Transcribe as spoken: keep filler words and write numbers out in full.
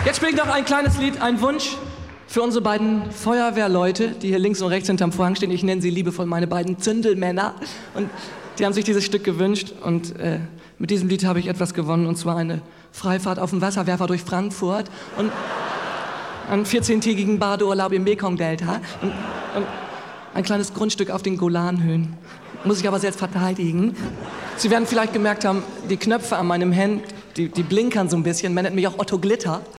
Jetzt spiele ich noch ein kleines Lied, ein Wunsch für unsere beiden Feuerwehrleute, die hier links und rechts hinterm Vorhang stehen. Ich nenne sie liebevoll meine beiden Zündelmänner. Und die haben sich dieses Stück gewünscht. Und äh, mit diesem Lied habe ich etwas gewonnen, und zwar eine Freifahrt auf dem Wasserwerfer durch Frankfurt und einen vierzehntägigen Badeurlaub im Mekong-Delta und, und ein kleines Grundstück auf den Golanhöhen. Muss ich aber selbst verteidigen. Sie werden vielleicht gemerkt haben, die Knöpfe an meinem Hemd, die, die blinkern so ein bisschen. Man nennt mich auch Otto Glitter.